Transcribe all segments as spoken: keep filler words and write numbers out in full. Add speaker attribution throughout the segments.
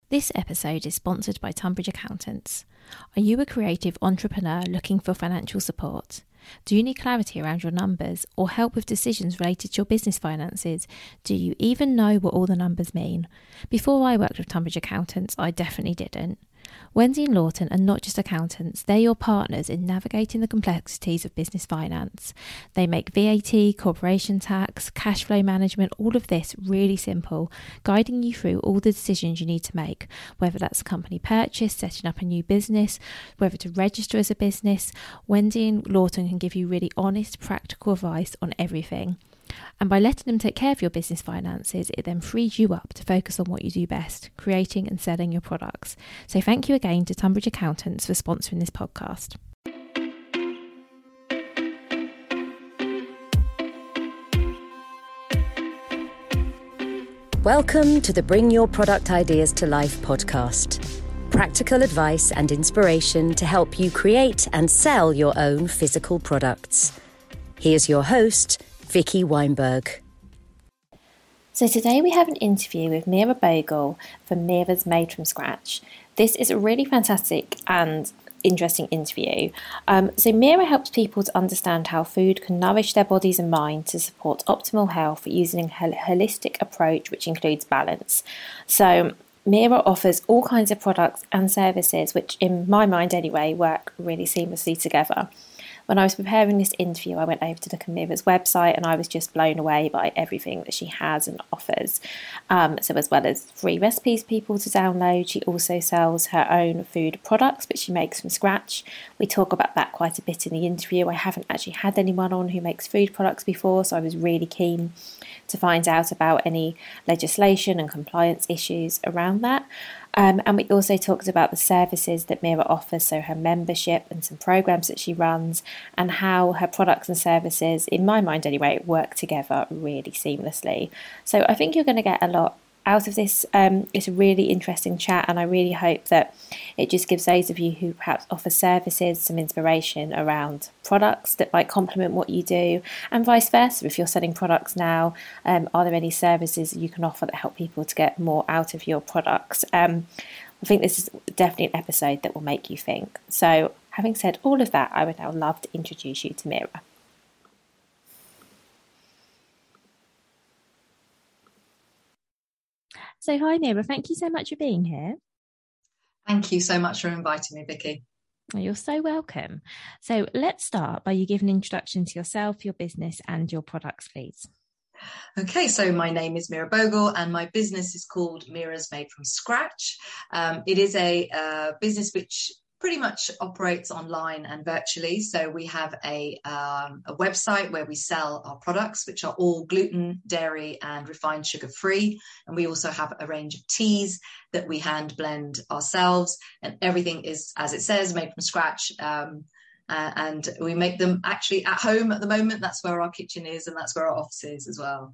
Speaker 1: This episode is sponsored by Tunbridge Accountants. Are you a creative entrepreneur looking for financial support? Do you need clarity around your numbers or help with decisions related to your business finances? Do you even know what all the numbers mean? Before I worked with Tunbridge Accountants, I definitely didn't. Wendy and Lawton are not just accountants, they're your partners in navigating the complexities of business finance. They make V A T, corporation tax, cash flow management, all of this really simple, guiding you through all the decisions you need to make, whether that's a company purchase, setting up a new business, whether to register as a business. Wendy and Lawton can give you really honest, practical advice on everything. And by letting them take care of your business finances, it then frees you up to focus on what you do best, creating and selling your products. So thank you again to Tunbridge Accountants for sponsoring this podcast.
Speaker 2: Welcome to the Bring Your Product Ideas to Life podcast. Practical advice and inspiration to help you create and sell your own physical products. Here's your host, Vicky Weinberg.
Speaker 1: So today we have an interview with Mira Bogle from Mira's Made From Scratch. This is a really fantastic and interesting interview. Um, so Mira helps people to understand how food can nourish their bodies and mind to support optimal health using a holistic approach which includes balance. So Mira offers all kinds of products and services which, in my mind anyway, work really seamlessly together. When I was preparing this interview, I went over to look at Mira's website and I was just blown away by everything that she has and offers. Um, so as well as free recipes for people to download, she also sells her own food products, which she makes from scratch. We talk about that quite a bit in the interview. I haven't actually had anyone on who makes food products before, so I was really keen to find out about any legislation and compliance issues around that. Um, and we also talked about the services that Mira offers, so her membership and some programs that she runs, and how her products and services, in my mind anyway, work together really seamlessly. So I think you're going to get a lot out of this. Um, it's a really interesting chat, and I really hope that it just gives those of you who perhaps offer services some inspiration around products that might complement what you do, and vice versa. If you're selling products now, um, are there any services you can offer that help people to get more out of your products? Um, I think this is definitely an episode that will make you think. So having said all of that, I would now love to introduce you to Mira. So hi Mira, thank you so much for being here.
Speaker 3: Thank you so much for inviting me, Vicky.
Speaker 1: You're so welcome. So let's start by you giving an introduction to yourself, your business and your products, please.
Speaker 3: Okay, so my name is Mira Bogle and my business is called Mira's Made From Scratch. Um, it is a uh, business which pretty much operates online and virtually. So we have a, um, a website where we sell our products, which are all gluten, dairy and refined sugar free. And we also have a range of teas that we hand blend ourselves, and everything is, as it says, made from scratch. Um, uh, and we make them actually at home at the moment. That's where our kitchen is, and that's where our office is as well.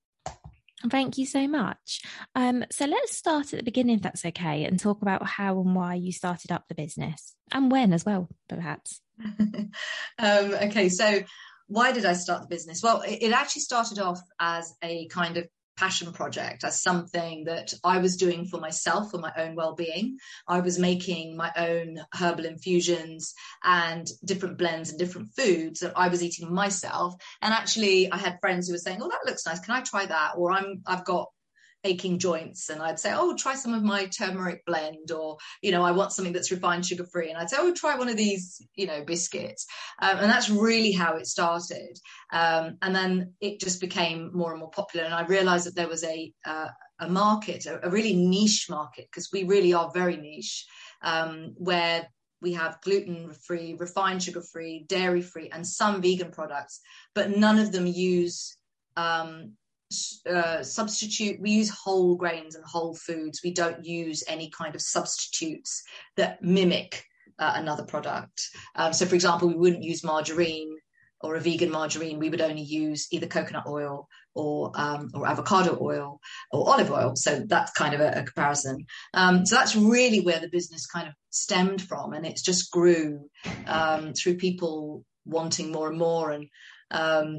Speaker 1: Thank you so much. Um, so let's start at the beginning, if that's okay, and talk about how and why you started up the business, and when as well, perhaps.
Speaker 3: um, okay, so why did I start the business? Well, it, it actually started off as a kind of passion project, as something that I was doing for myself, for my own well-being. I was making my own herbal infusions and different blends and different foods that I was eating myself. And actually I had friends who were saying, oh, that looks nice, can I try that? Or I'm I've got aching joints, and I'd say, oh, try some of my turmeric blend, or, you know, I want something that's refined sugar free, and I'd say, oh, try one of these, you know, biscuits. Um, and that's really how it started. Um, and then it just became more and more popular, and I realized that there was a uh, a market, a, a really niche market, because we really are very niche, um, where we have gluten-free, refined sugar-free, dairy-free, and some vegan products, but none of them use um, Uh, substitute. We use whole grains and whole foods. We don't use any kind of substitutes that mimic uh, another product. Um, so for example, we wouldn't use margarine or a vegan margarine. We would only use either coconut oil or um, or avocado oil or olive oil. So that's kind of a, a comparison. Um, so that's really where the business kind of stemmed from, and it's just grew um, through people wanting more and more. And um,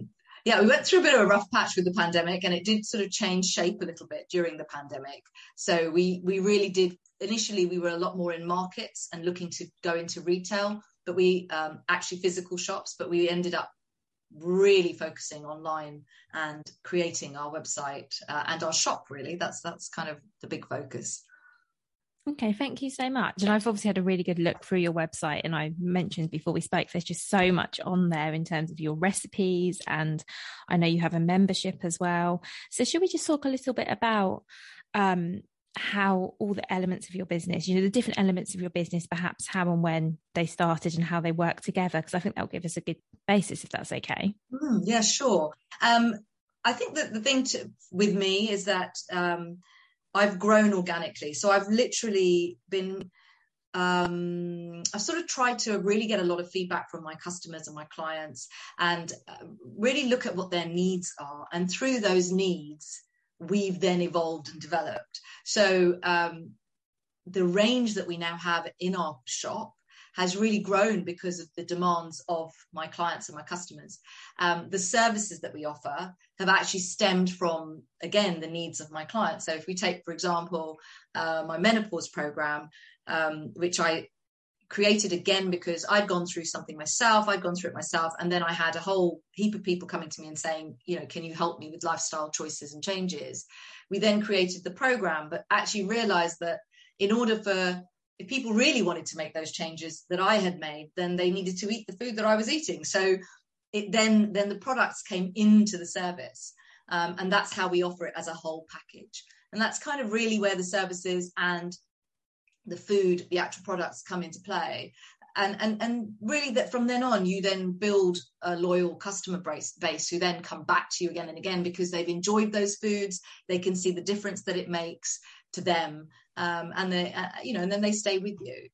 Speaker 3: Yeah, we went through a bit of a rough patch with the pandemic, and it did sort of change shape a little bit during the pandemic. So we we really did. Initially, we were a lot more in markets and looking to go into retail, but we um, actually physical shops. But we ended up really focusing online and creating our website uh, and our shop. Really, that's that's kind of the big focus.
Speaker 1: Okay, thank you so much. And I've obviously had a really good look through your website, and I mentioned before we spoke, there's just so much on there in terms of your recipes, and I know you have a membership as well. So should we just talk a little bit about um, how all the elements of your business, you know, the different elements of your business, perhaps how and when they started and how they work together? Because I think that'll give us a good basis, if that's okay.
Speaker 3: Mm, yeah, sure. Um, I think that the thing to, with me is that um, I've grown organically. So I've literally been, um, I've sort of tried to really get a lot of feedback from my customers and my clients, and really look at what their needs are. And through those needs, we've then evolved and developed. So um, the range that we now have in our shop has really grown because of the demands of my clients and my customers. Um, the services that we offer have actually stemmed from, again, the needs of my clients. So if we take, for example, uh, my menopause program, um, which I created again because I'd gone through something myself, I'd gone through it myself, and then I had a whole heap of people coming to me and saying, you know, can you help me with lifestyle choices and changes? We then created the program, but actually realized that in order for, if people really wanted to make those changes that I had made, then they needed to eat the food that I was eating. So it then, then the products came into the service. Um, and that's how we offer it as a whole package. And that's kind of really where the services and the food, the actual products come into play. And, and, and really that from then on, you then build a loyal customer base, base who then come back to you again and again because they've enjoyed those foods. They can see the difference that it makes to them. Um, and they, uh, you know, and then they stay with you.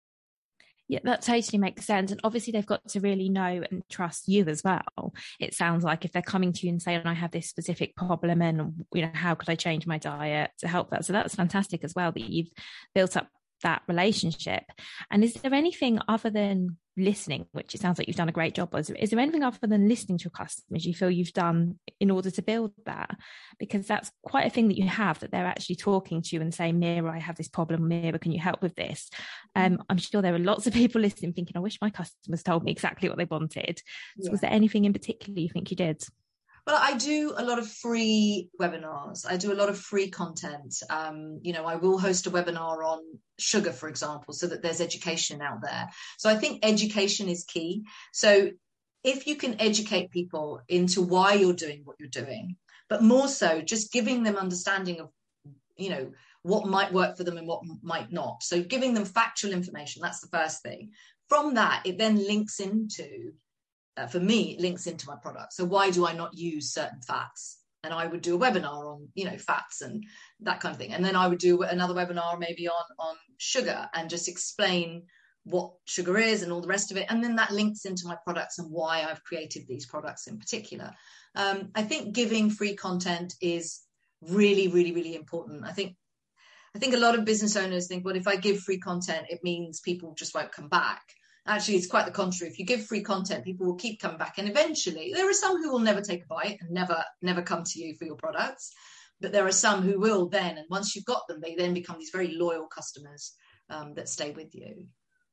Speaker 1: Yeah, that totally makes sense. And obviously they've got to really know and trust you as well. It sounds like if they're coming to you and saying, I have this specific problem and, you know, how could I change my diet to help that? So that's fantastic as well that you've built up that relationship. And is there anything other than listening, which it sounds like you've done a great job of, is there anything other than listening to your customers you feel you've done in order to build that? Because that's quite a thing that you have, that they're actually talking to you and saying, Mira, I have this problem, Mira, can you help with this? Um, I'm sure there are lots of people listening thinking, I wish my customers told me exactly what they wanted. So yeah. Was there anything in particular you think you did?
Speaker 3: Well, I do a lot of free webinars. I do a lot of free content. Um, you know, I will host a webinar on sugar, for example, so that there's education out there. So I think education is key. So if you can educate people into why you're doing what you're doing, but more so just giving them understanding of, you know, what might work for them and what might not. So giving them factual information, that's the first thing. From that, it then links into Uh, for me, it links into my product. So why do I not use certain fats? And I would do a webinar on, you know, fats and that kind of thing. And then I would do another webinar maybe on, on sugar and just explain what sugar is and all the rest of it. And then that links into my products and why I've created these products in particular. Um, I think giving free content is really, really, really important. I think I think a lot of business owners think, well, if I give free content, it means people just won't come back. Actually, it's quite the contrary. If you give free content, people will keep coming back. And eventually, there are some who will never take a bite and never, never come to you for your products. But there are some who will then. And once you've got them, they then become these very loyal customers um, that stay with you.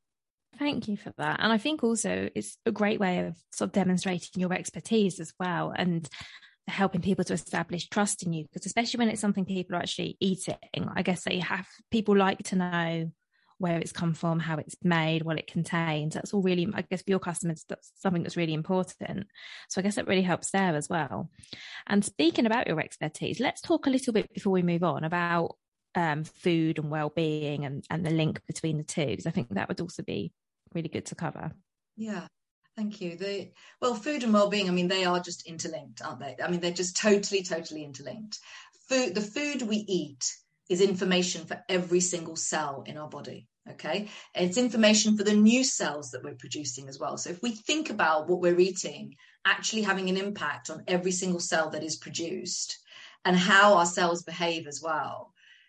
Speaker 1: Thank you for that. And I think also it's a great way of sort of demonstrating your expertise as well and helping people to establish trust in you. Because especially when it's something people are actually eating, I guess they have, people like to know where it's come from, how it's made, what it contains. That's all really, I guess for your customers, that's something that's really important. So I guess that really helps there as well. And speaking about your expertise, let's talk a little bit before we move on about um, food and well-being and, and the link between the two, because I think that would also be really good to cover.
Speaker 3: Yeah. Thank you. The, well, food and well-being, I mean, they are just interlinked, aren't they? I mean, they're just totally, totally interlinked. Food, the food we eat is information for every single cell in our body. Okay, it's information for the new cells that we're producing as well. So if we think about what we're eating actually having an impact on every single cell that is produced and how our cells behave as well,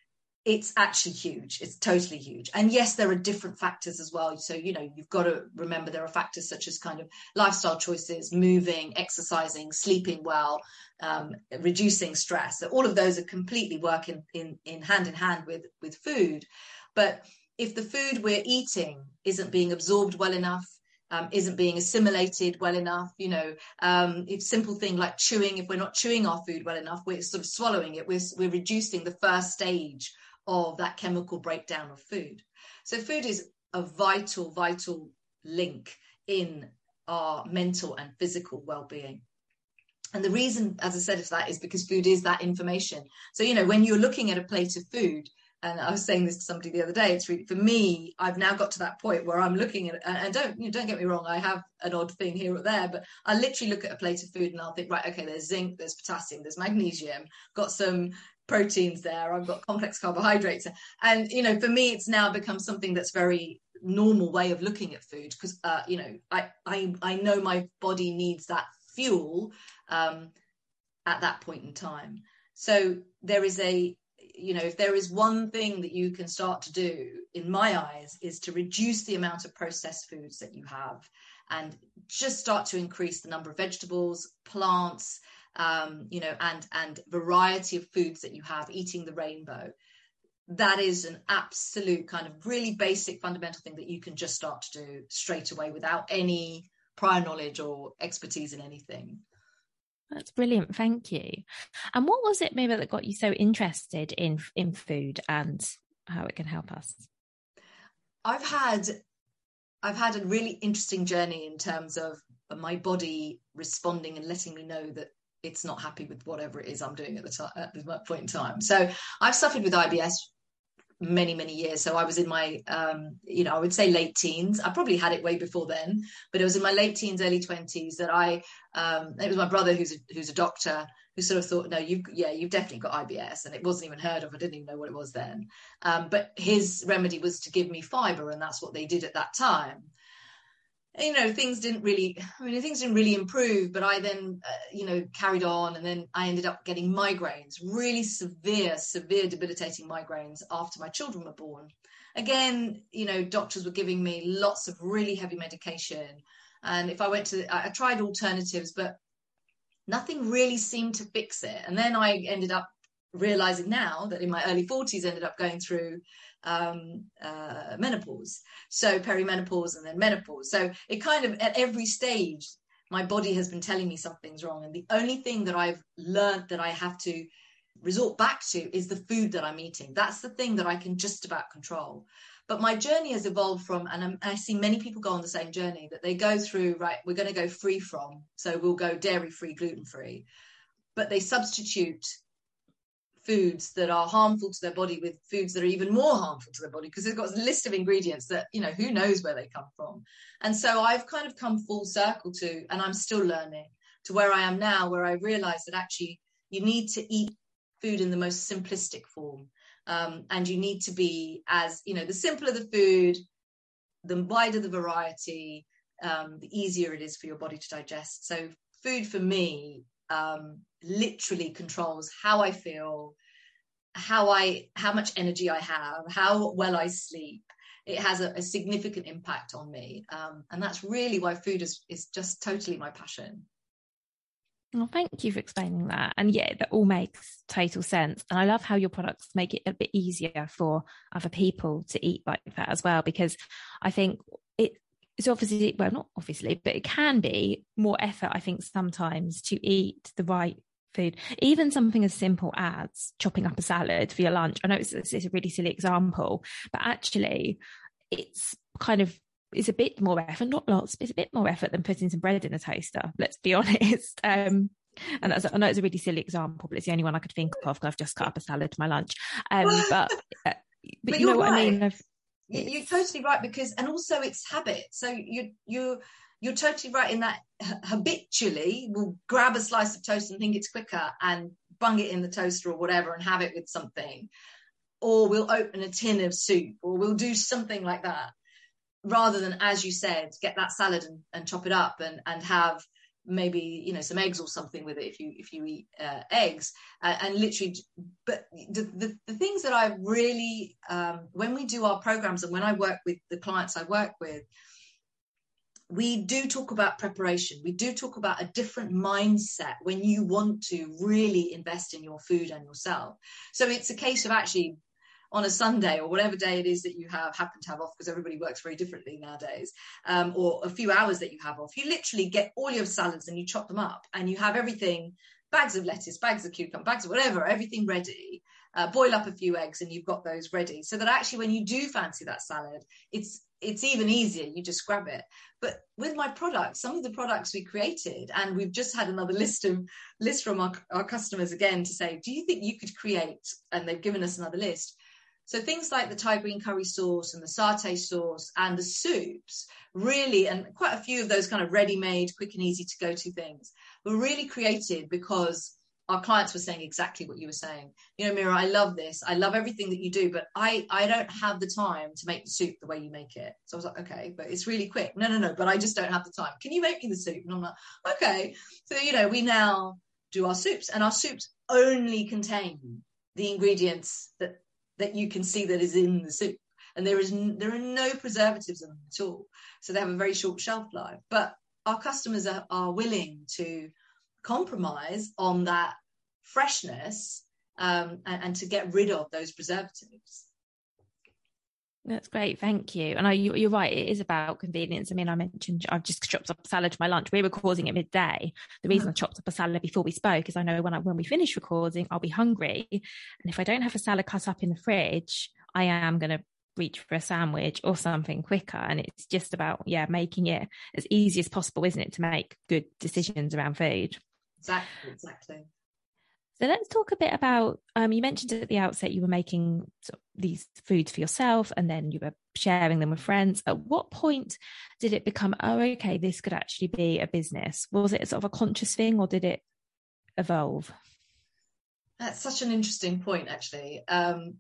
Speaker 3: it's actually huge. It's totally huge. And yes, there are different factors as well. So, you know, you've got to remember there are factors such as kind of lifestyle choices, moving, exercising, sleeping well, um, reducing stress. So all of those are completely working in, in hand in hand with, with food. But if the food we're eating isn't being absorbed well enough, Um, isn't being assimilated well enough, you know, um, it's simple thing like chewing. If we're not chewing our food well enough, we're sort of swallowing it. We're, we're reducing the first stage of that chemical breakdown of food. So food is a vital, vital link in our mental and physical well-being. And the reason, as I said, is that is because food is that information. So, you know, when you're looking at a plate of food, and I was saying this to somebody the other day, it's really, for me, I've now got to that point where I'm looking at, and don't, you know, don't get me wrong, I have an odd thing here or there, but I literally look at a plate of food and I'll think, right, okay, there's zinc, there's potassium, there's magnesium, got some proteins there, I've got complex carbohydrates. And, you know, for me, it's now become something that's very normal way of looking at food because, uh, you know, I, I, I know my body needs that fuel um, at that point in time. So there is a, you know, if there is one thing that you can start to do, in my eyes, is to reduce the amount of processed foods that you have and just start to increase the number of vegetables, plants, um, you know, and, and variety of foods that you have, eating the rainbow. That is an absolute kind of really basic fundamental thing that you can just start to do straight away without any prior knowledge or expertise in anything.
Speaker 1: That's brilliant. Thank you. And what was it maybe that got you so interested in, in food and how it can help us?
Speaker 3: I've had, I've had a really interesting journey in terms of my body responding and letting me know that it's not happy with whatever it is I'm doing at the time, at this point in time. So I've suffered with I B S many, many years. So I was in my, um, you know, I would say late teens. I probably had it way before then, but it was in my late teens, early twenties that I, um, it was my brother who's a, who's a doctor who sort of thought, no, you've, yeah, you've definitely got I B S. And it wasn't even heard of. I didn't even know what it was then. Um, but his remedy was to give me fiber. And that's what they did at that time. And, you know, things didn't really, I mean, things didn't really improve, but I then, uh, you know, carried on. And then I ended up getting migraines, really severe, severe debilitating migraines after my children were born. Again, you know, doctors were giving me lots of really heavy medication. And if I went to, I, I tried alternatives, but nothing really seemed to fix it. And then I ended up realizing now that in my early forties, ended up going through um, uh, menopause. So perimenopause and then menopause. So it kind of, at every stage, my body has been telling me something's wrong. And the only thing that I've learned that I have to resort back to is the food that I'm eating. That's the thing that I can just about control. But my journey has evolved from, and I'm, I see many people go on the same journey, that they go through, right, we're going to go free from, so we'll go dairy-free, gluten-free, but they substitute foods that are harmful to their body with foods that are even more harmful to their body, because they've got a list of ingredients that, you know, who knows where they come from. And so I've kind of come full circle to, and I'm still learning, to where I am now, where I realize that actually you need to eat food in the most simplistic form. Um, and you need to be as, you know, the simpler the food, the wider the variety, um, the easier it is for your body to digest. So food for me um, literally controls how I feel, how I, how much energy I have, how well I sleep. It has a, a significant impact on me. Um, and that's really why food is, is just totally my passion.
Speaker 1: Well, thank you for explaining that. And yeah, that all makes total sense. And I love how your products make it a bit easier for other people to eat like that as well, because I think it, it's obviously, well, not obviously, but it can be more effort, I think, sometimes to eat the right food. Even something as simple as chopping up a salad for your lunch. I know it's, it's a really silly example, but actually it's kind of, it's a bit more effort, not lots, but it's a bit more effort than putting some bread in a toaster, let's be honest. Um, and that's, I know it's a really silly example, but it's the only one I could think of because I've just cut up a salad for my lunch. Um, but, uh, but,
Speaker 3: but
Speaker 1: you know
Speaker 3: right.
Speaker 1: what I mean? I've,
Speaker 3: you're totally right, because, and also it's habit. So you, you, you're totally right in that habitually we'll grab a slice of toast and think it's quicker and bung it in the toaster or whatever and have it with something. Or we'll open a tin of soup, or we'll do something like that, rather than, as you said, get that salad and, and chop it up and, and have maybe, you know, some eggs or something with it if you if you eat uh, eggs, uh, and literally. But the, the the things that I really um, when we do our programs and when I work with the clients I work with, we do talk about preparation. We do talk about a different mindset when you want to really invest in your food and yourself. So it's a case of actually on a Sunday or whatever day it is that you have happen to have off, because everybody works very differently nowadays, um, or a few hours that you have off, you literally get all your salads and you chop them up and you have everything, bags of lettuce, bags of cucumber, bags of whatever, everything ready, uh, boil up a few eggs and you've got those ready. So that actually when you do fancy that salad, it's it's even easier. You just grab it. But with my products, some of the products we created, and we've just had another list of list from our, our customers again to say, do you think you could create? And they've given us another list. So things like the Thai green curry sauce and the satay sauce and the soups really, and quite a few of those kind of ready-made, quick and easy to go to things were really created because our clients were saying exactly what you were saying. You know, Mira, I love this. I love everything that you do, but I, I don't have the time to make the soup the way you make it. So I was like, okay, but it's really quick. No, no, no, but I just don't have the time. Can you make me the soup? And I'm like, okay. So, you know, we now do our soups, and our soups only contain the ingredients that that you can see that is in the soup, and there is n- there are no preservatives in them at all, so they have a very short shelf life. But our customers are, are willing to compromise on that freshness, um, and, and to get rid of those preservatives.
Speaker 1: That's great, thank you. And I, you, you're right, it is about convenience. I mean, I mentioned I've just chopped up a salad for my lunch. We're recording at midday. The reason I chopped up a salad before we spoke is I know when I, when we finish recording, I'll be hungry. And if I don't have a salad cut up in the fridge, I am going to reach for a sandwich or something quicker. And it's just about, yeah, making it as easy as possible, isn't it, to make good decisions around food?
Speaker 3: Exactly, exactly.
Speaker 1: So let's talk a bit about, um, you mentioned at the outset you were making sort of these foods for yourself and then you were sharing them with friends. At what point did it become, oh, okay, this could actually be a business? Was it sort of a conscious thing or did it evolve?
Speaker 3: That's such an interesting point, actually. Um,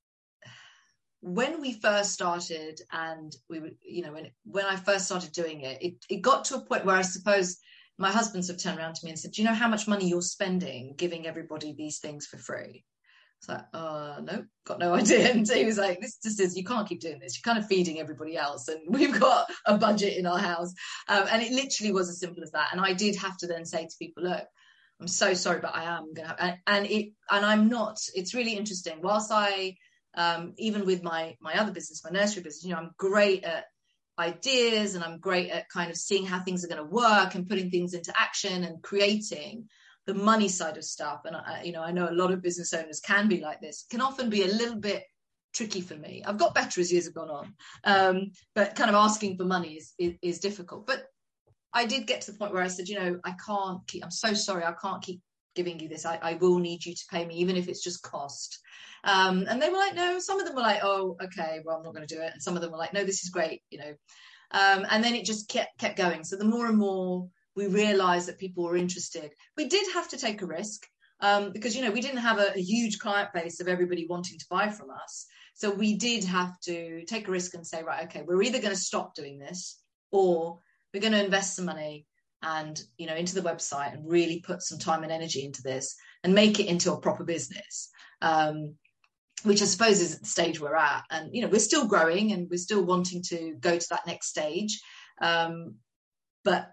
Speaker 3: when we first started and we were, you know, when, when I first started doing it, it, it got to a point where I suppose my husband sort of turned around to me and said, do you know how much money you're spending giving everybody these things for free? It's like, uh, no, got no idea. And he was like, this just is, you can't keep doing this. You're kind of feeding everybody else. And we've got a budget in our house. Um, and it literally was as simple as that. And I did have to then say to people, look, I'm so sorry, but I am going to have, and, and it, and I'm not, it's really interesting. Whilst I, um, even with my, my other business, my nursery business, you know, I'm great at ideas and I'm great at kind of seeing how things are going to work and putting things into action and creating the money side of stuff. And I, you know, I know a lot of business owners can be like this, can often be a little bit tricky for me. I've got better as years have gone on, um, but kind of asking for money is, is, is difficult. But I did get to the point where I said, you know, I can't keep, I'm so sorry, I can't keep giving you this. I, I will need you to pay me, even if it's just cost. Um, and they were like, no, some of them were like, oh, okay, well, I'm not going to do it. And some of them were like, no, this is great, you know. Um, and then it just kept, kept going. So the more and more we realized that people were interested, we did have to take a risk, um, because, you know, we didn't have a, a huge client base of everybody wanting to buy from us. So we did have to take a risk and say, right, okay, we're either going to stop doing this or we're going to invest some money and, you know, into the website and really put some time and energy into this and make it into a proper business, um, which I suppose is the stage we're at. And, you know, we're still growing and we're still wanting to go to that next stage. Um, but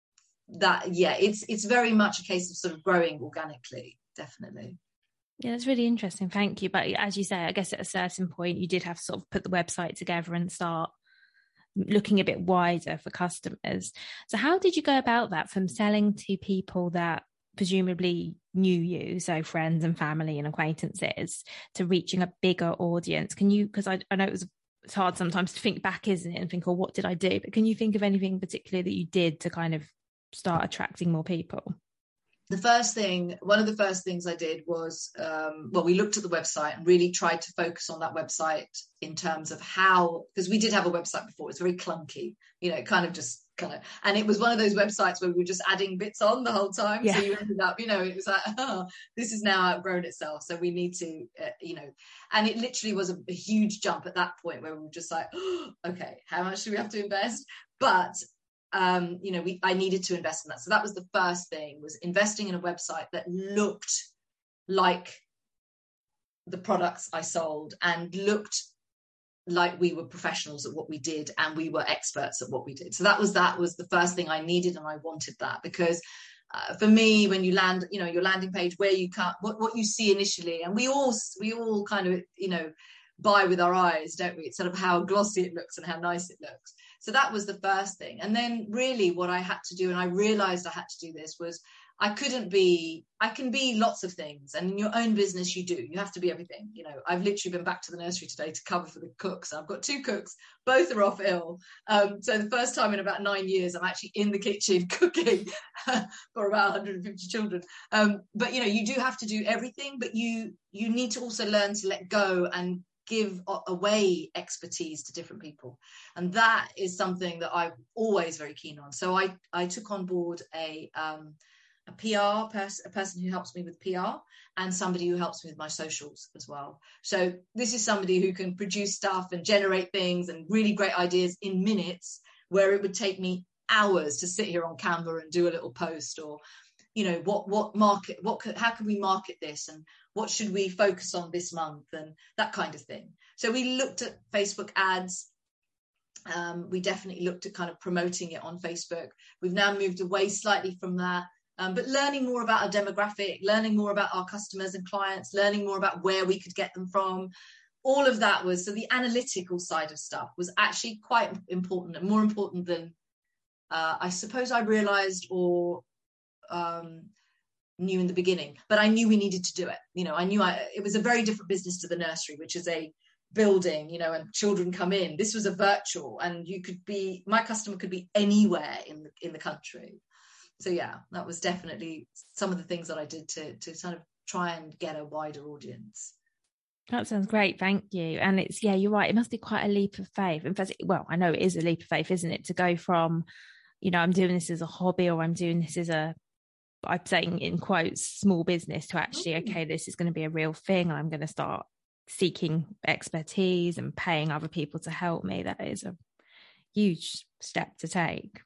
Speaker 3: that, yeah, it's it's very much a case of sort of growing organically, definitely.
Speaker 1: Yeah, that's really interesting. Thank you. But as you say, I guess at a certain point, you did have to sort of put the website together and start looking a bit wider for customers. So how did you go about that, from selling to people that presumably knew you, so friends and family and acquaintances, to reaching a bigger audience? Can you, because I, I know it was it's hard sometimes to think back, isn't it, and think, oh, what did I do? But can you think of anything particular that you did to kind of start attracting more people?
Speaker 3: The first thing, one of the first things I did was, um, well, we looked at the website and really tried to focus on that website in terms of how, because we did have a website before, it's very clunky, you know, it kind of just kind of, and it was one of those websites where we were just adding bits on the whole time. Yeah. So you ended up, you know, it was like, oh, this has now outgrown itself. So we need to, uh, you know, and it literally was a, a huge jump at that point where we were just like, oh, okay, how much do we have to invest? But um, you know, we, I needed to invest in that. So that was the first thing, was investing in a website that looked like the products I sold and looked like we were professionals at what we did and we were experts at what we did. So that was that was the first thing I needed, and I wanted that because uh, for me, when you land, you know, your landing page, where you can't, what, what you see initially, and we all we all kind of, you know, buy with our eyes, don't we? It's sort of how glossy it looks and how nice it looks. So that was the first thing. And then really what I had to do, and I realized I had to do this, was I couldn't be, I can be lots of things. And in your own business, you do. You have to be everything. You know, I've literally been back to the nursery today to cover for the cooks. I've got two cooks, both are off ill. Um, so the first time in about nine years, I'm actually in the kitchen cooking for about one hundred fifty children. Um, but, you know, you do have to do everything, but you you need to also learn to let go and give away expertise to different people. And that is something that I'm always very keen on. So I, I took on board a, um, a P R person, a person who helps me with P R, and somebody who helps me with my socials as well. So this is somebody who can produce stuff and generate things and really great ideas in minutes, where it would take me hours to sit here on Canva and do a little post, or, you know, what, what market, what, could, how can we market this? And what should we focus on this month, and that kind of thing. So we looked at Facebook ads. Um, we definitely looked at kind of promoting it on Facebook. We've now moved away slightly from that, um, but learning more about our demographic, learning more about our customers and clients, learning more about where we could get them from. All of that was, so the analytical side of stuff was actually quite important, and more important than uh, I suppose I realized or um, knew in the beginning, but I knew we needed to do it. You know, I knew I, it was a very different business to the nursery, which is a building, you know, and children come in. This was a virtual, and you could be, my customer could be anywhere in the, in the country. So yeah, that was definitely some of the things that I did to, to kind of try and get a wider audience.
Speaker 1: That sounds great. Thank you. And it's, yeah, you're right. It must be quite a leap of faith. In fact, well, I know it is a leap of faith, isn't it? To go from, you know, I'm doing this as a hobby, or I'm doing this as a, I'm saying in quotes, small business, to actually, okay, this is going to be a real thing. I'm going to start seeking expertise and paying other people to help me. That is a huge step to take.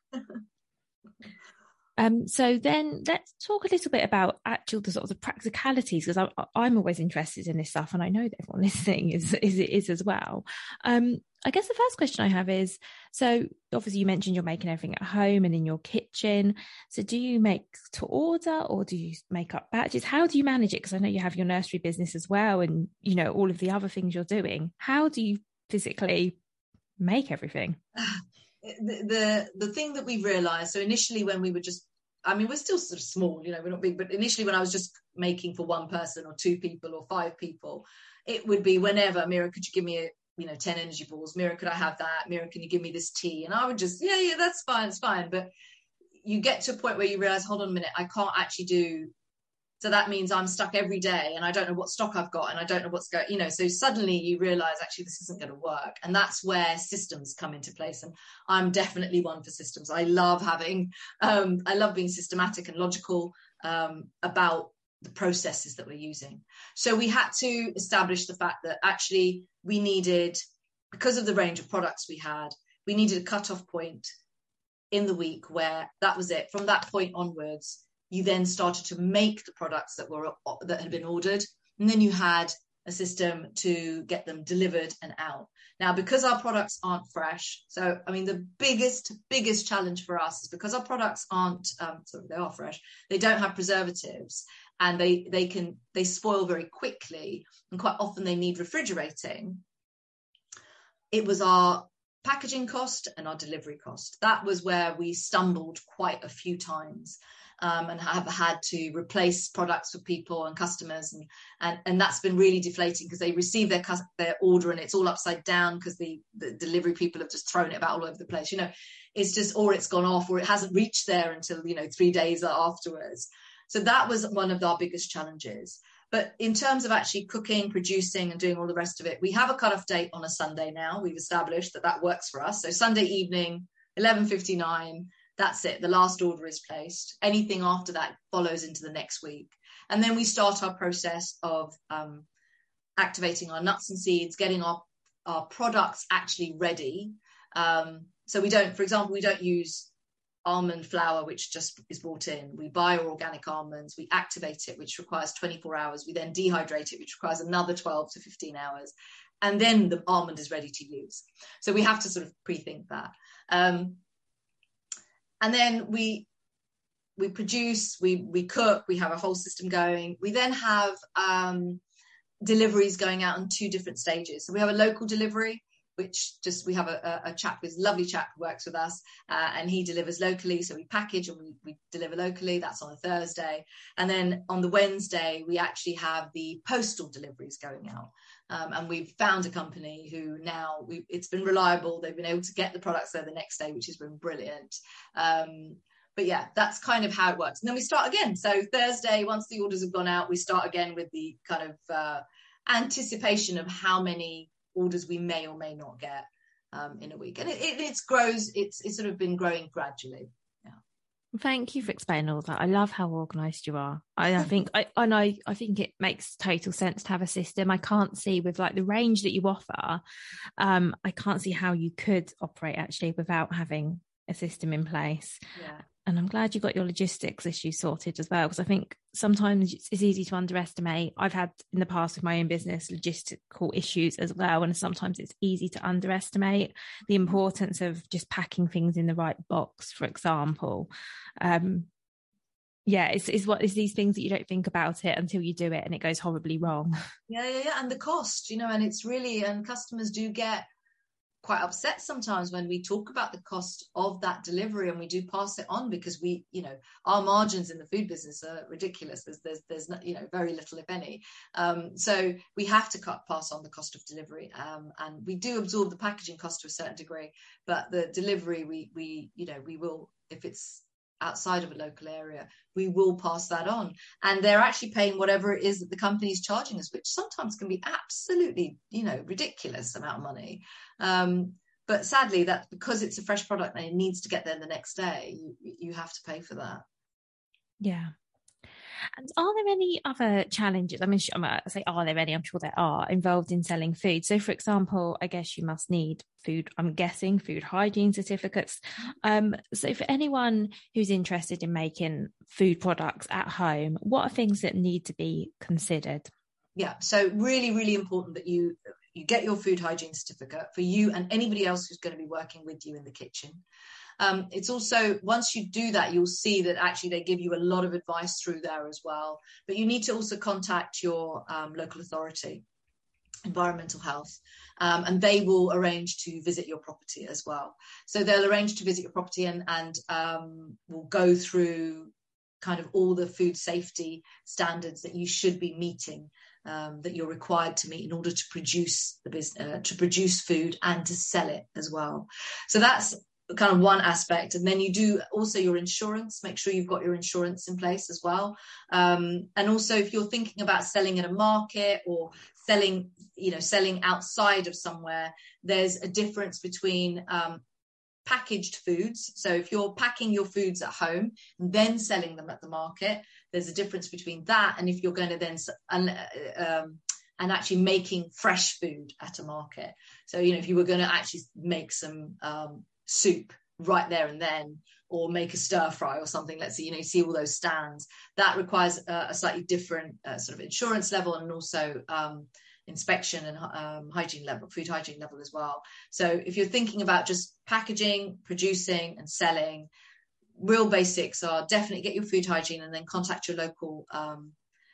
Speaker 1: Um, so then let's talk a little bit about actual the sort of the practicalities, because I'm, I'm always interested in this stuff, and I know that everyone listening is is is as well. Um, I guess the first question I have is, so obviously you mentioned you're making everything at home and in your kitchen. So do you make to order, or do you make up batches? How do you manage it? Because I know you have your nursery business as well, and you know all of the other things you're doing. How do you physically make everything?
Speaker 3: The, the the thing that we realized, so initially when we were just, I mean, we're still sort of small, you know, we're not big, but initially when I was just making for one person or two people or five people, it would be whenever, Mira, could you give me a, you know, ten energy balls? Mira, could I have that? Mira, can you give me this tea? And I would just, yeah, yeah, that's fine, it's fine. But you get to a point where you realize, hold on a minute, I can't actually do. So that means I'm stuck every day and I don't know what stock I've got and I don't know what's going, you know, so suddenly you realize actually this isn't going to work. And that's where systems come into place. And I'm definitely one for systems. I love having, um, I love being systematic and logical um, about the processes that we're using. So we had to establish the fact that actually we needed, because of the range of products we had, we needed a cutoff point in the week where that was it. From that point onwards, you then started to make the products that were that had been ordered, and then you had a system to get them delivered and out. Now, because our products aren't fresh, so I mean the biggest biggest challenge for us is because our products aren't um, sorry, they are fresh. They don't have preservatives, and they they can they spoil very quickly, and quite often they need refrigerating. It was our packaging cost and our delivery cost. That was where we stumbled quite a few times. Um, and have had to replace products for people and customers, and and, and that's been really deflating because they receive their their order and it's all upside down because the, the delivery people have just thrown it about all over the place. You know, it's just, or it's gone off, or it hasn't reached there until, you know, three days afterwards. So that was one of our biggest challenges. But in terms of actually cooking, producing, and doing all the rest of it, we have a cutoff date on a Sunday now. We've established that that works for us. So Sunday evening, eleven fifty-nine. That's it. The last order is placed. Anything after that follows into the next week. And then we start our process of um, activating our nuts and seeds, getting our, our products actually ready. Um, so we don't, for example, we don't use almond flour, which just is bought in. We buy our organic almonds, we activate it, which requires twenty-four hours. We then dehydrate it, which requires another twelve to fifteen hours. And then the almond is ready to use. So we have to sort of pre-think that. Um, and then we we produce, we we cook, we have a whole system going. We then have um, deliveries going out on two different stages. So we have a local delivery, which just, we have a, a chap who's a lovely chap who works with us, uh, and he delivers locally. So we package and we, we deliver locally. That's on a Thursday. And then on the Wednesday, we actually have the postal deliveries going out. Um, and we've found a company who now, we, it's been reliable. They've been able to get the products there the next day, which has been brilliant. Um, but yeah, that's kind of how it works. And then we start again. So Thursday, once the orders have gone out, we start again with the kind of uh, anticipation of how many orders we may or may not get um, in a week. And it, it it's grows, it's it's sort of been growing gradually. Yeah.
Speaker 1: Thank you for explaining all that. I love how organised you are. I, I think I and I, I think it makes total sense to have a system. I can't see, with like the range that you offer, um, I can't see how you could operate actually without having a system in place.
Speaker 3: Yeah.
Speaker 1: And I'm glad you got your logistics issue sorted as well, because I think sometimes it's easy to underestimate. I've had in the past with my own business logistical issues as well, and sometimes it's easy to underestimate the importance of just packing things in the right box, for example. Um, yeah, it's, it's what is these things that you don't think about it until you do it and it goes horribly wrong.
Speaker 3: Yeah, yeah, yeah. And the cost, you know, and it's really, and customers do get quite upset sometimes when we talk about the cost of that delivery, and we do pass it on, because we, you know, our margins in the food business are ridiculous. There's, there's, there's not, you know, very little, if any. Um, so we have to cut, pass on the cost of delivery, um, and we do absorb the packaging cost to a certain degree, but the delivery, we, we, you know, we will, if it's outside of a local area, we will pass that on, and they're actually paying whatever it is that the company is charging us, which sometimes can be absolutely, you know, ridiculous amount of money. Um, but sadly, that because it's a fresh product and it needs to get there the next day, you, you have to pay for that.
Speaker 1: Yeah. And are there any other challenges? I mean, I say, are there any? I'm sure there are, involved in selling food. So, for example, I guess you must need food, I'm guessing, food hygiene certificates. Um, so for anyone who's interested in making food products at home, what are things that need to be considered?
Speaker 3: Yeah, so really, really important that you you get your food hygiene certificate for you and anybody else who's going to be working with you in the kitchen. Um, it's also, once you do that, you'll see that actually they give you a lot of advice through there as well. But you need to also contact your um, local authority, environmental health, um, and they will arrange to visit your property as well. So they'll arrange to visit your property and, and um, will go through kind of all the food safety standards that you should be meeting, um, that you're required to meet in order to produce the business, uh, to produce food and to sell it as well. So that's kind of one aspect. And then you do also your insurance, make sure you've got your insurance in place as well. Um, and also if you're thinking about selling at a market or selling, you know, selling outside of somewhere, there's a difference between um, packaged foods. So if you're packing your foods at home and then selling them at the market, there's a difference between that. And if you're going to then, um, and actually making fresh food at a market. So, you know, if you were going to actually make some, um, soup right there and then, or make a stir fry or something, let's see, you know, you see all those stands, that requires uh, a slightly different uh, sort of insurance level, and also um, inspection and um, hygiene level, food hygiene level as well. So if you're thinking about just packaging, producing and selling, real basics are definitely get your food hygiene and then contact your local um,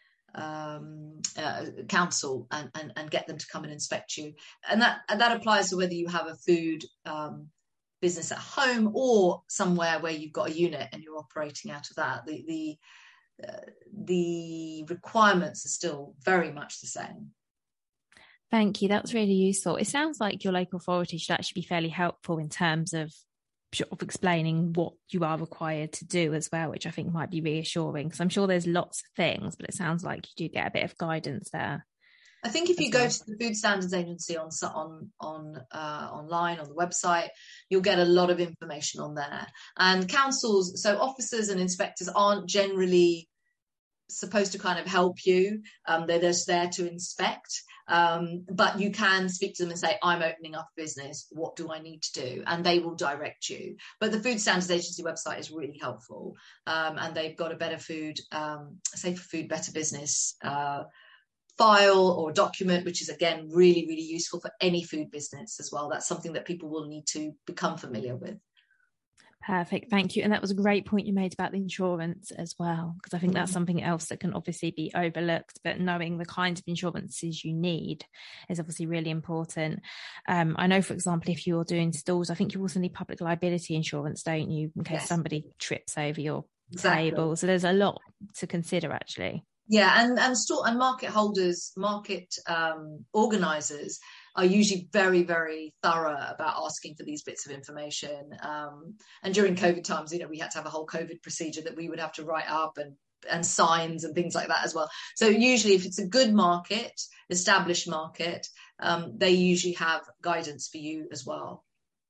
Speaker 3: um uh, council and, and and get them to come and inspect you. And that and that applies to whether you have a food um business at home or somewhere where you've got a unit and you're operating out of that. The the uh, the requirements are still very much the same.
Speaker 1: Thank you. That's really useful. It sounds like your local authority should actually be fairly helpful in terms of sort of explaining what you are required to do as well, which I think might be reassuring, because I'm sure there's lots of things, but it sounds like you do get a bit of guidance there.
Speaker 3: I think if you
Speaker 1: well.
Speaker 3: go to the Food Standards Agency on on on uh, online on the website, you'll get a lot of information on there. And councils, so officers and inspectors aren't generally supposed to kind of help you. Um, they're just there to inspect. Um, but you can speak to them and say, I'm opening up a business. What do I need to do? And they will direct you. But the Food Standards Agency website is really helpful. Um, and they've got a better food, um, safer food, better business uh, file or document, which is, again, really, really useful for any food business as well. That's something that people will need to become familiar with.
Speaker 1: Perfect. Thank you. And that was a great point you made about the insurance as well, because I think that's
Speaker 3: Mm-hmm.
Speaker 1: something else that can obviously be overlooked, but knowing the kinds of insurances you need is obviously really important. Um, I know, for example, if you're doing stalls, I think you also need public liability insurance, don't you, in case
Speaker 3: Yes.
Speaker 1: somebody trips over your
Speaker 3: Exactly.
Speaker 1: table. So there's a lot to consider, actually.
Speaker 3: Yeah, and and store and market holders, market um, organisers are usually very, very thorough about asking for these bits of information. Um, and during COVID times, you know, we had to have a whole COVID procedure that we would have to write up, and and signs and things like that as well. So usually, if it's a good market, established market, um, they usually have guidance for you as well.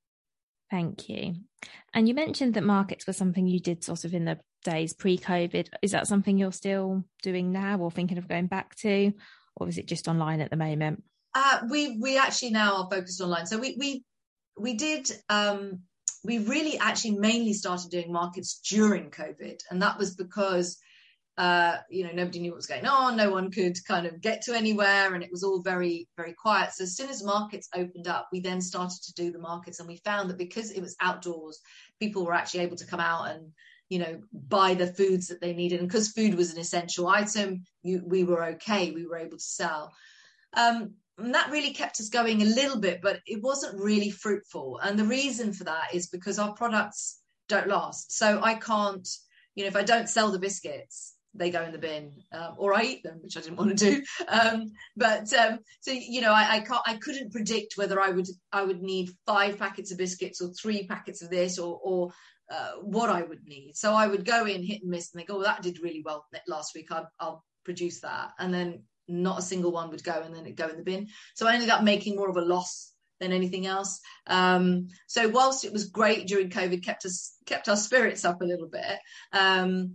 Speaker 1: Thank you. And you mentioned that markets were something you did sort of in the days pre-COVID. Is that something you're still doing now or thinking of going back to, or is it just online at the moment?
Speaker 3: Uh, we we actually now are focused online. So we we we did um, we really actually mainly started doing markets during COVID, and that was because uh, you know, nobody knew what was going on. No one could kind of get to anywhere, and it was all very, very quiet. So as soon as markets opened up, we then started to do the markets, and we found that because it was outdoors, people were actually able to come out and, you know, buy the foods that they needed. And because food was an essential item, you, we were okay. We were able to sell. Um, and that really kept us going a little bit, but it wasn't really fruitful. And the reason for that is because our products don't last. So I can't, you know, if I don't sell the biscuits, they go in the bin, um, or I eat them, which I didn't want to do. Um, but um, so, you know, I, I can't, I couldn't predict whether I would, I would need five packets of biscuits or three packets of this, or, or uh, what I would need. So I would go in, hit and miss, and they go, oh, that did really well last week. I'll, I'll produce that. And then not a single one would go, and then it'd go in the bin. So I ended up making more of a loss than anything else. Um, so whilst it was great during COVID, kept us, kept our spirits up a little bit. Um,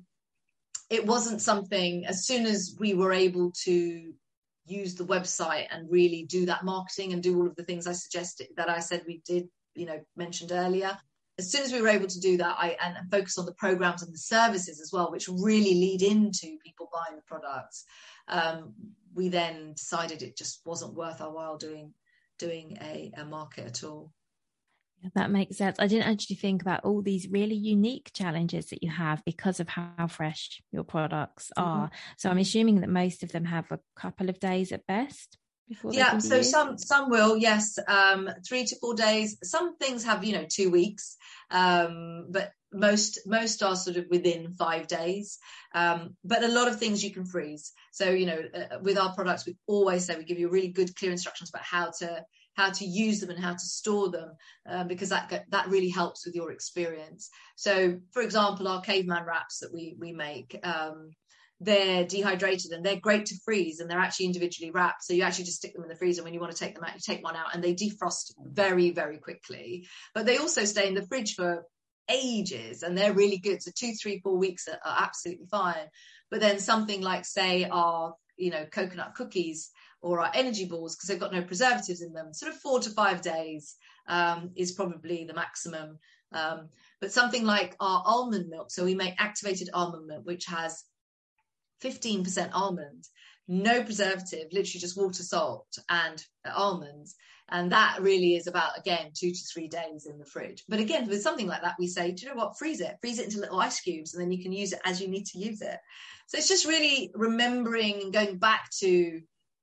Speaker 3: it wasn't something, as soon as we were able to use the website and really do that marketing and do all of the things I suggested, that I said we did, you know, mentioned earlier, as soon as we were able to do that, I and focus on the programs and the services as well, which really lead into people buying the products. Um, we then decided it just wasn't worth our while doing doing a, a market at all.
Speaker 1: Yeah, that makes sense. I didn't actually think about all these really unique challenges that you have because of how fresh your products are. Mm-hmm. So I'm assuming that most of them have a couple of days at best.
Speaker 3: Yeah, so used. some some will, yes, um, three to four days. Some things have, you know, two weeks, um, but most most are sort of within five days. Um, but a lot of things you can freeze. So, you know, uh, with our products, we always say we give you really good, clear instructions about how to how to use them and how to store them, uh, because that that really helps with your experience. So, for example, our caveman wraps that we we make. Um, they're dehydrated and they're great to freeze, and they're actually individually wrapped. So you actually just stick them in the freezer. When you want to take them out, you take one out, and they defrost very, very quickly. But they also stay in the fridge for ages, and they're really good. So two, three, four weeks are, are absolutely fine. But then something like, say, our, you know, coconut cookies or our energy balls, because they've got no preservatives in them, sort of four to five days um, is probably the maximum. Um, but something like our almond milk, so we make activated almond milk, which has fifteen percent almond, no preservative, literally just water, salt and almonds. And that really is about, again, two to three days in the fridge. But again, with something like that, we say, do you know what, freeze it, freeze it into little ice cubes, and then you can use it as you need to use it. So it's just really remembering and going back to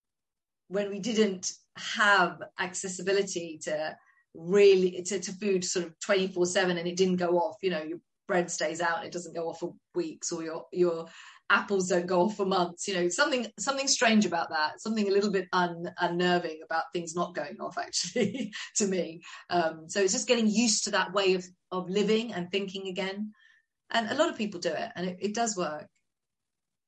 Speaker 3: when we didn't have accessibility to really, to, to food sort of twenty-four seven, and it didn't go off, you know, your bread stays out and it doesn't go off for weeks, or your, your, apples don't go off for months, you know, something something strange about that, something a little bit un, unnerving about things not going off, actually, to me. Um, so it's just getting used to that way of, of living and thinking again. And a lot of people do it, and it, it does work.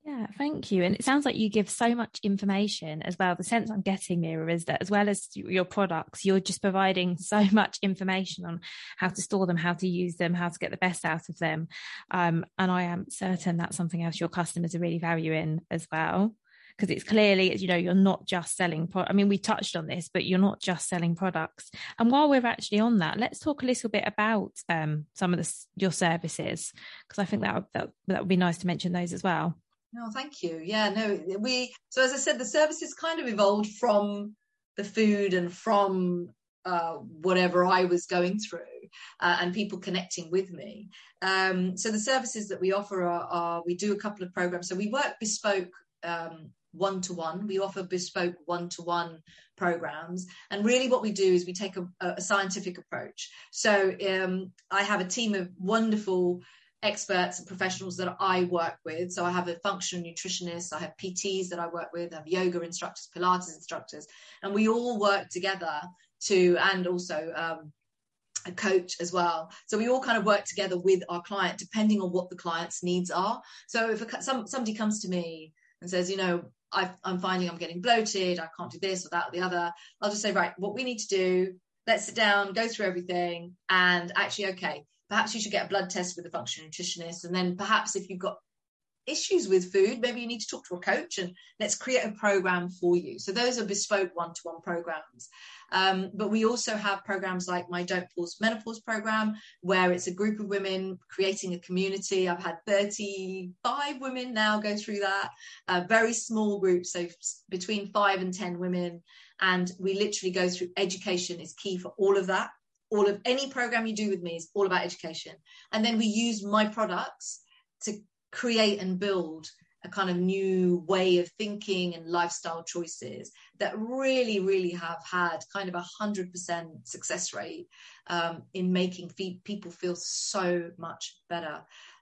Speaker 1: Yeah, thank you. And it sounds like you give so much information as well. The sense I'm getting, Mira, is that as well as your products, you're just providing so much information on how to store them, how to use them, how to get the best out of them. Um, and I am certain that's something else your customers are really valuing as well. Because it's clearly, you know, you're not just selling pro- I mean, we touched on this, but you're not just selling products. And while we're actually on that, let's talk a little bit about um, some of the, your services, because I think that would, that, that would be nice to mention those as well.
Speaker 3: No, thank you. Yeah, no, we, so as I said, the services kind of evolved from the food and from uh, whatever I was going through uh, and people connecting with me. Um, so the services that we offer are, are, we do a couple of programs. So we work bespoke um, one-to-one. We offer bespoke one-to-one programs. And really what we do is we take a, a scientific approach. So um, I have a team of wonderful experts and professionals that I work with. So I have a functional nutritionist, I have P Ts that I work with, I have yoga instructors, Pilates instructors, and we all work together to, and also um, a coach as well. So we all kind of work together with our client, depending on what the client's needs are. So if a, some, somebody comes to me and says, you know, I've, I'm finding I'm getting bloated, I can't do this or that or the other, I'll just say, right, what we need to do, let's sit down, go through everything, and actually, okay, perhaps you should get a blood test with a functional nutritionist. And then perhaps if you've got issues with food, maybe you need to talk to a coach, and let's create a program for you. So those are bespoke one-to-one programs. Um, but we also have programs like my Don't Pause Menopause program, where it's a group of women creating a community. I've had thirty-five women now go through that, a very small group, so between five and ten women. And we literally go through, education is key for all of that. All of any program you do with me is all about education. And then we use my products to create and build a kind of new way of thinking and lifestyle choices that really, really have had kind of a hundred percent success rate um, in making fe- people feel so much better.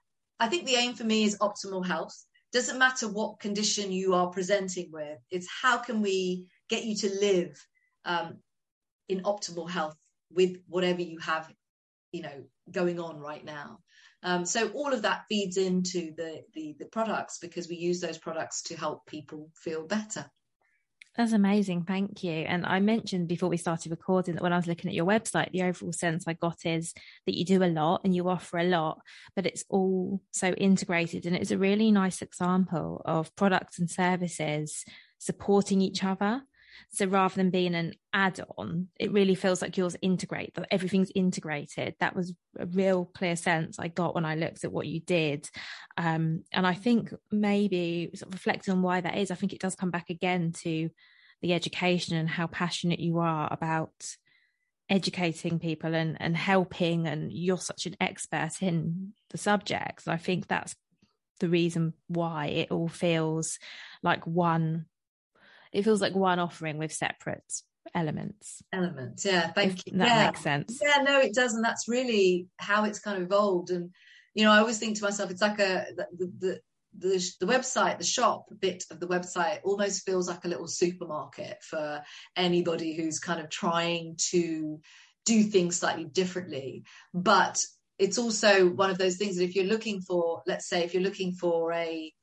Speaker 3: I think the aim for me is optimal health. Doesn't matter what condition you are presenting with, it's how can we get you to live um, in optimal health with whatever you have, you know, going on right now. Um, so all of that feeds into the, the the products, because we use those products to help people feel better.
Speaker 1: That's amazing. Thank you. And I mentioned before we started recording that when I was looking at your website, the overall sense I got is that you do a lot and you offer a lot, but it's all so integrated. And it's a really nice example of products and services supporting each other. So rather than being an add-on, it really feels like yours integrate, that everything's integrated. That was a real clear sense I got when I looked at what you did. Um, and I think maybe sort of reflecting on why that is, I think it does come back again to the education and how passionate you are about educating people and, and helping, and you're such an expert in the subject. So I think that's the reason why it all feels like one It feels like one offering with separate elements.
Speaker 3: Elements, yeah. Thank
Speaker 1: if
Speaker 3: you.
Speaker 1: That
Speaker 3: yeah.
Speaker 1: makes sense.
Speaker 3: Yeah, no, it does, and that's really how it's kind of evolved. And you know, I always think to myself, it's like a the the the, the website, the shop bit of the website almost feels like a little supermarket for anybody who's kind of trying to do things slightly differently. But it's also one of those things that if you're looking for, let's say, if you're looking for a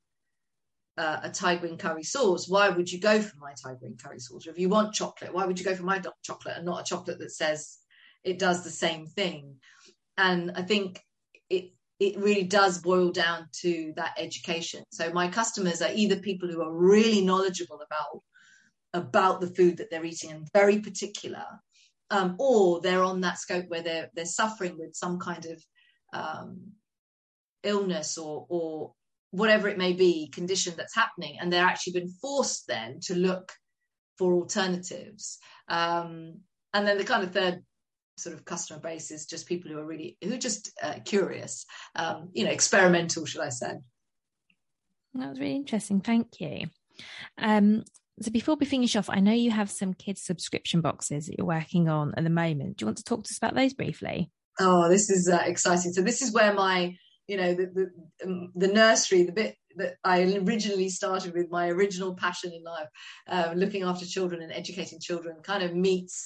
Speaker 3: Uh, a Thai green curry sauce, why would you go for my Thai green curry sauce? Or if you want chocolate, why would you go for my chocolate and not a chocolate that says it does the same thing? And I think it it really does boil down to that education. So my customers are either people who are really knowledgeable about about the food that they're eating and very particular, um, or they're on that scope where they're they're suffering with some kind of um, illness or or whatever it may be, condition that's happening, and they're actually been forced then to look for alternatives. Um, and then the kind of third sort of customer base is just people who are really, who are just uh, curious, um, you know, experimental, should I say.
Speaker 1: That was really interesting. Thank you. Um, so before we finish off, I know you have some kids subscription boxes that you're working on at the moment. Do you want to talk to us about those briefly?
Speaker 3: Oh, this is uh, exciting. So this is where my you know, the the, um, the nursery, the bit that I originally started with, my original passion in life, uh, looking after children and educating children, kind of meets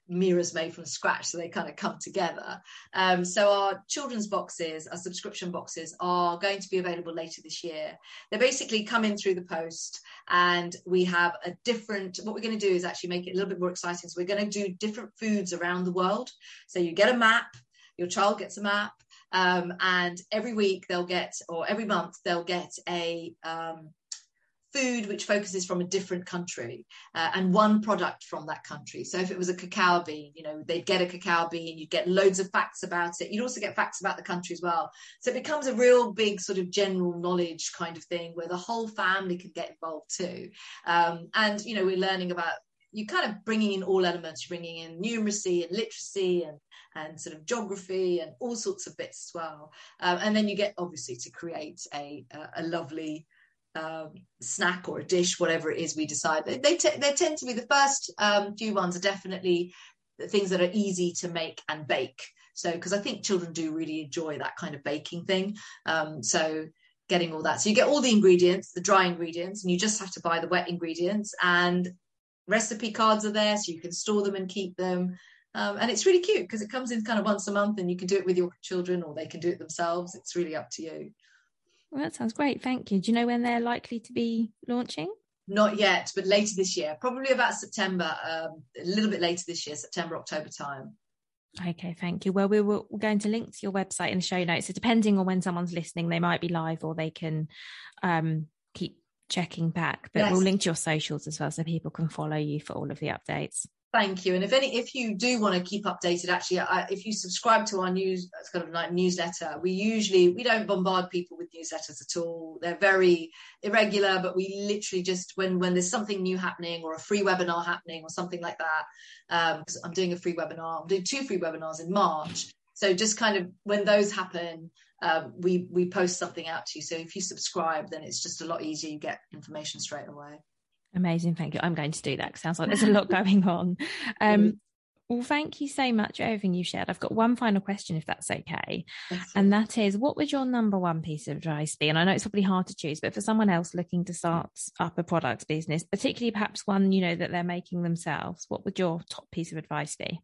Speaker 3: Mira's Made from Scratch, so they kind of come together. Um, so our children's boxes, our subscription boxes, are going to be available later this year. They basically come in through the post, and we have a different, what we're going to do is actually make it a little bit more exciting. So we're going to do different foods around the world. So you get a map, your child gets a map, um, and every week they'll get, or every month they'll get a um, food which focuses from a different country, uh, and one product from that country. So if it was a cacao bean, you know, they'd get a cacao bean, you'd get loads of facts about it. You'd also get facts about the country as well. So it becomes a real big sort of general knowledge kind of thing where the whole family can get involved too. Um, and, you know, we're learning about, you're kind of bringing in all elements, you're bringing in numeracy and literacy and, and sort of geography and all sorts of bits as well. Um, and then you get obviously to create a, a, a lovely Um, snack or a dish, whatever it is we decide. They they, t- they tend to be, the first um, few ones are definitely the things that are easy to make and bake. So, because I think children do really enjoy that kind of baking thing. Um, so getting all that. So you get all the ingredients, the dry ingredients, and you just have to buy the wet ingredients, and recipe cards are there so you can store them and keep them. Um, and it's really cute because it comes in kind of once a month, and you can do it with your children or they can do it themselves. It's really up to you.
Speaker 1: Well, that sounds great. Thank you. Do you know when they're likely to be launching?
Speaker 3: Not yet, but later this year, probably about September, um, a little bit later this year, September, October time.
Speaker 1: Okay, thank you. Well, we were, we're going to link to your website in the show notes. So depending on when someone's listening, they might be live or they can um, keep checking back. But yes, we'll link to your socials as well so people can follow you for all of the updates.
Speaker 3: Thank you. And if any, if you do want to keep updated, actually, I, if you subscribe to our news, it's kind of like newsletter, we usually, we don't bombard people with newsletters at all. They're very irregular, but we literally just, when, when there's something new happening or a free webinar happening or something like that, um, because I'm doing a free webinar, I'm doing two free webinars in March. So just kind of when those happen, um, we, we post something out to you. So if you subscribe, then it's just a lot easier. You get information straight away.
Speaker 1: Amazing. Thank you. I'm going to do that because it sounds like there's a lot going on. Um, well, thank you so much for everything you shared. I've got one final question, if that's okay. That's and that is, what would your number one piece of advice be? And I know it's probably hard to choose, but for someone else looking to start up a product business, particularly perhaps one, you know, that they're making themselves, what would your top piece of advice be?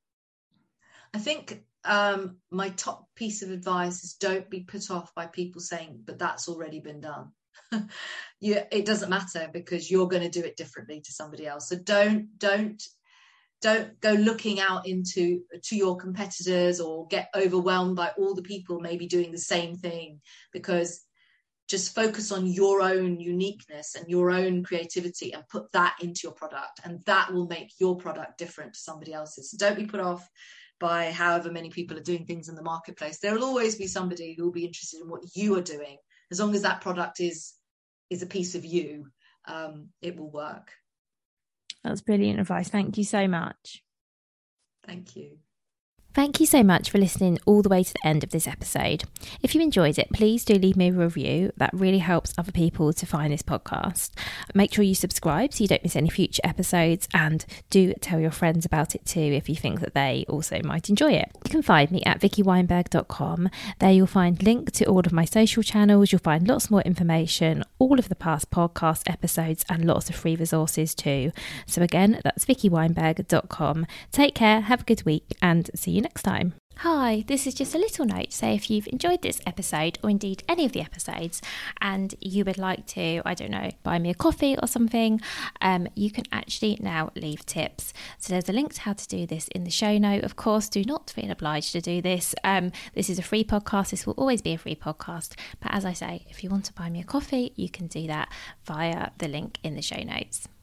Speaker 3: I think um, my top piece of advice is don't be put off by people saying, but that's already been done. you, it doesn't matter because you're going to do it differently to somebody else. So don't don't don't go looking out into to your competitors or get overwhelmed by all the people maybe doing the same thing, because just focus on your own uniqueness and your own creativity and put that into your product, and that will make your product different to somebody else's. So don't be put off by however many people are doing things in the marketplace. There will always be somebody who will be interested in what you are doing. As long as that product is is a piece of you, um, it will work.
Speaker 1: That's brilliant advice. Thank you so much.
Speaker 3: Thank you.
Speaker 1: Thank you so much for listening all the way to the end of this episode. If you enjoyed it, please do leave me a review. That really helps other people to find this podcast. Make sure you subscribe so you don't miss any future episodes, and do tell your friends about it too if you think that they also might enjoy it. You can find me at vicky weinberg dot com. There you'll find links to all of my social channels. You'll find lots more information, all of the past podcast episodes, and lots of free resources too. So again, that's vicky weinberg dot com. Take care, have a good week, and see you next time. Hi, this is just a little note to say if you've enjoyed this episode, or indeed any of the episodes, and you would like to, I don't know, buy me a coffee or something, um, you can actually now leave tips. So there's a link to how to do this in the show note. Of course, do not feel obliged to do this. Um, this is a free podcast. This will always be a free podcast. But as I say, if you want to buy me a coffee, you can do that via the link in the show notes.